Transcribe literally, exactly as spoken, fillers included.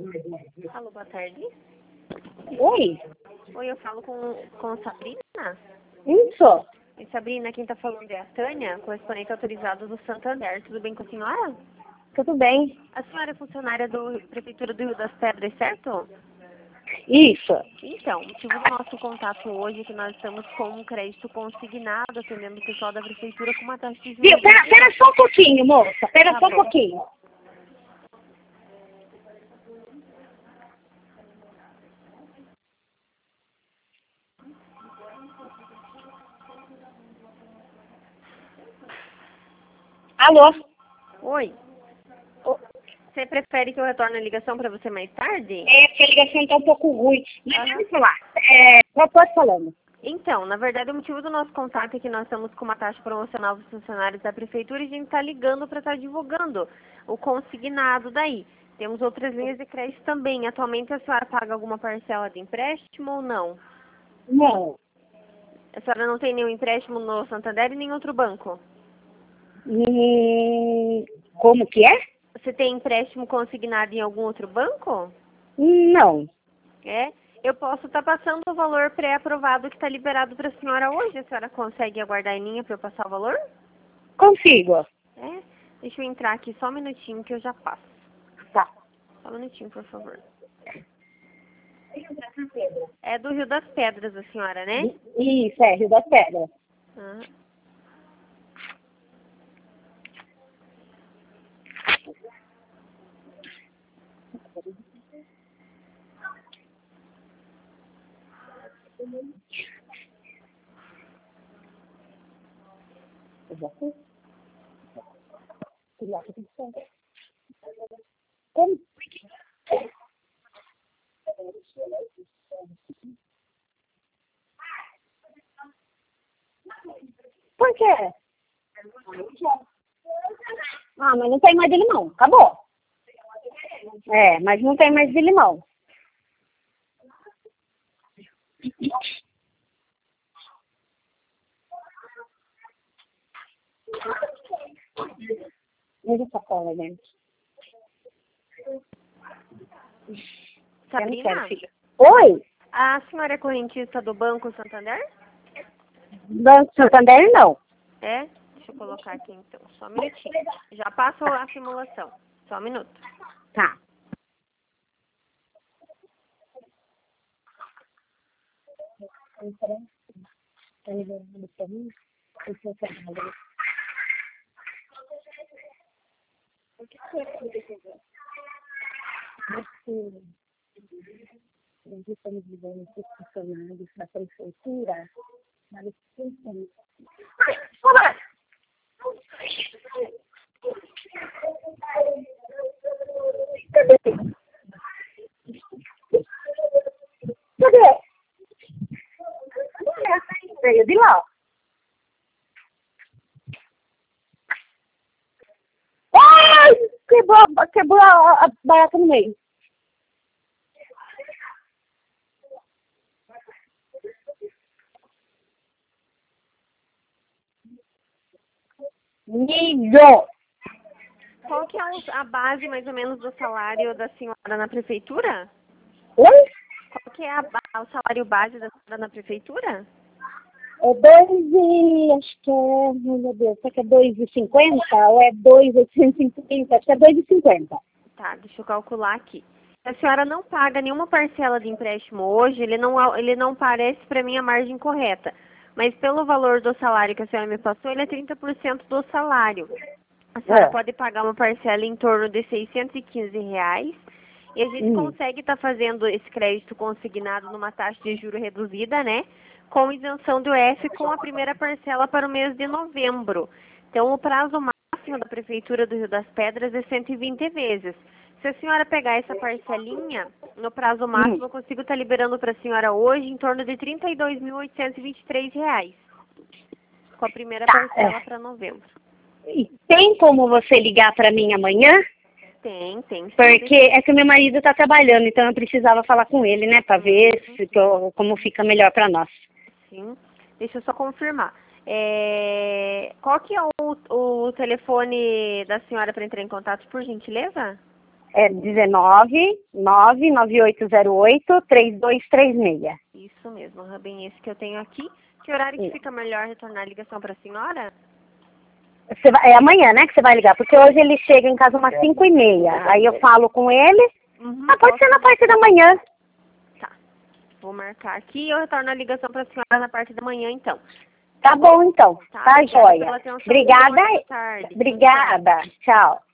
Alô, boa tarde. Oi? Oi, eu falo com, com Sabrina. Isso. E Sabrina, quem tá falando é a Tânia, correspondente autorizado do Santander. Tudo bem com a senhora? Tudo bem? A senhora é funcionária da Prefeitura do Rio das Pedras, certo? Isso. Então, o motivo do nosso contato hoje é que nós estamos com um crédito consignado, atendendo o pessoal da Prefeitura com uma taxa de Viu? juros. Pera, pera só um pouquinho, moça. Pera Tá só um bom. pouquinho. Alô? Oi, Ô, você prefere que eu retorne a ligação para você mais tarde? É, porque a ligação tá um pouco ruim. Mas Aham. pode falar. É, eu posso falando. Então, na verdade, o motivo do nosso contato é que nós estamos com uma taxa promocional para os funcionários da Prefeitura e a gente está ligando para estar divulgando o consignado daí. Temos outras linhas de crédito também. Atualmente, a senhora paga alguma parcela de empréstimo ou não? Não. A senhora não tem nenhum empréstimo no Santander e nem outro banco? Hum, como que é? Você tem empréstimo consignado em algum outro banco? Não. É? Eu posso estar passando o valor pré-aprovado que está liberado para a senhora hoje. A senhora consegue aguardar em linha para eu passar o valor? Consigo. É? Deixa eu entrar aqui só um minutinho que eu já passo. Tá. Só um minutinho, por favor. É do Rio das Pedras, a senhora, né? Isso, é, Rio das Pedras. Ah. Como? Por quê? Ah, mas não tem mais de limão. Acabou. É, mas não tem mais de limão. Veja essa cola, gente. Eu não quero, Sabrina, filha. Oi? a senhora é correntista do Banco Santander? Banco Santander, não. É? Deixa eu colocar aqui então, só um minutinho. Já passo a simulação. Só um minuto. Tá. Tá liberando pra mim? Eu sou trabalhadora. O que foi que aconteceu? Acho que nós estamos vivendo esses funcionários da prefeitura, mas funcionários. Olá! Cadê? Cadê? Veio de lá. Ai! Quebrou, quebrou a, a barata no meio. Milho! Qual que é o- a base, mais ou menos, do salário da senhora na Prefeitura? Oi? Qual que é a ba- o salário base da senhora na Prefeitura? É dois e... Acho que é... Meu Deus, será que é dois e cinquenta? Ou é dois e oitocentos e cinquenta? Acho que é dois e cinquenta. Tá, deixa eu calcular aqui. Se a senhora não paga nenhuma parcela de empréstimo hoje, ele não, ele não parece para mim a margem correta. Mas pelo valor do salário que a senhora me passou, ele é trinta por cento do salário. A senhora É. pode pagar uma parcela em torno de seiscentos e quinze reais. E a gente Hum. consegue estar fazendo esse crédito consignado numa taxa de juro reduzida, né? Com isenção do F com a primeira parcela para o mês de novembro. Então, o prazo máximo da Prefeitura do Rio das Pedras é cento e vinte vezes. Se a senhora pegar essa parcelinha, no prazo máximo, Hum. eu consigo estar liberando para a senhora hoje em torno de trinta e dois mil oitocentos e vinte e três reais. Com a primeira Tá, parcela é. para novembro. E tem como você ligar para mim amanhã? Tem, tem sim. Porque é que o meu marido está trabalhando, então eu precisava falar com ele, né? Para ver se, que eu- como fica melhor para nós. Sim. Deixa eu só confirmar. É, Qual que é o, o telefone da senhora para entrar em contato, por gentileza? É dezenove, nove nove oito zero oito, três dois três seis. Isso mesmo, é bem esse que eu tenho aqui. Que horário que Isso. fica melhor retornar a ligação para a senhora? Você vai, é amanhã, né, que você vai ligar? Porque hoje ele chega em casa umas cinco e meia. Aí eu falo com ele. Uhum, Ah, pode posso- ser na parte da manhã. Tá. Vou marcar aqui e eu retorno a ligação para a senhora na parte da manhã, então. Tá bom, então. Tá, Tá, obrigada joia. pela atenção. Obrigada. Boa tarde. Obrigada. Tchau.